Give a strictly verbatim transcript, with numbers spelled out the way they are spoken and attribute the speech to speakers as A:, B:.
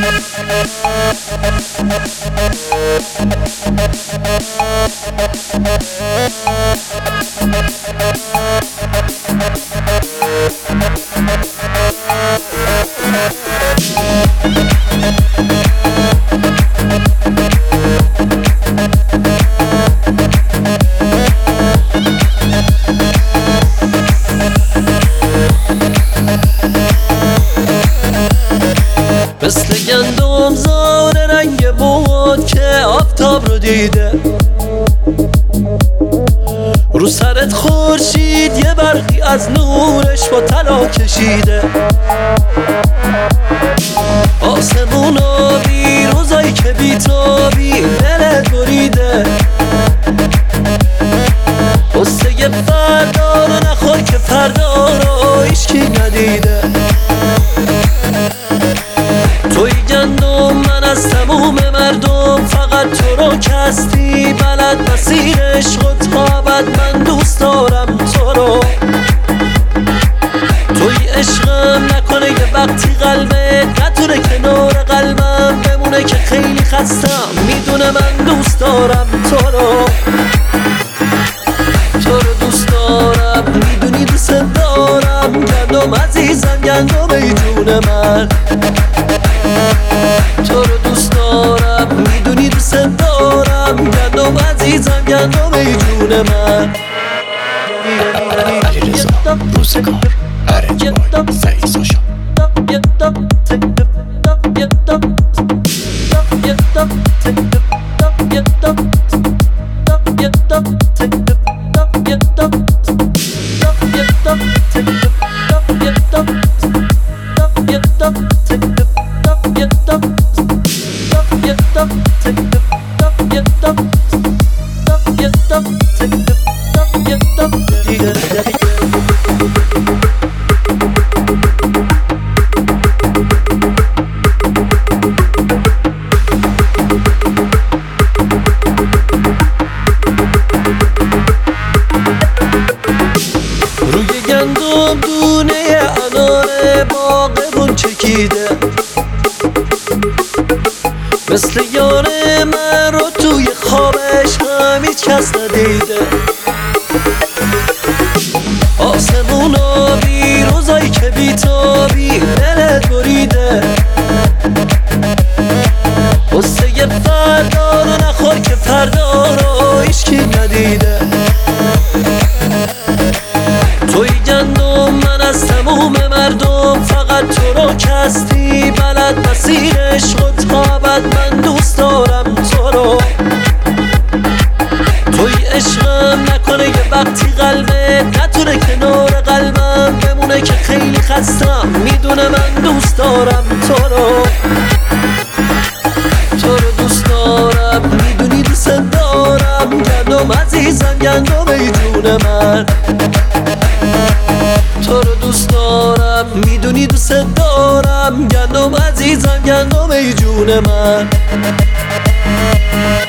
A: مثل گندم زار رنگ بود که آفتاب رو دیده، رو سرت خورشید یه برقی از نورش با طلا کشیده. آسمون آبی روزایی که بیتابی دلت بریده، قصه فردا رو نخور که فردا رو هیچکی ندیده. توی گندم من از تموم مردم، فقط تو رو کستی بلد مسیر عشق و تابت. من دوست دارم تو رو، توی عشقم نکنه یه وقتی قلبت نتونه کنار قلبم بمونه که خیلی خستم. میدونه من دوست دارم تو رو، تو رو دوست دارم، میدونی دوست دارم. گندم عزیزم، گندم ای جون من، تو رو دوست دارم، میدونی دوست دارم. گندم عزیزم، گندم ای جون من.
B: علیرضا روزگار ارنج سعید ساشا.
A: روی گندم دونه انار باغبون چکیده، مثل یار من رو توی خوابش هم هیچ کس ندیده. آسمون آبی روزایی که بیتابی دلت بریده، قصه فردا رو نخور که فردا رو هیچکی ندیده. توی گندم من از تموم مردم، فقط تو رو کستی بلد مسیر عشق و تابت. من دوست دارم تو رو، توی عشقم نکنه یه وقتی قلبت نتونه کنار قلبم بمونه که خیلی خستم. میدونه من دوست دارم تو رو، تو رو دوست دارم، میدونی دوست دارم. گندم عزیزم، گندم ای جون من، تو رو دوست دارم، میدونی دوست دارم. گندم عزیزم، گندم ای جون من.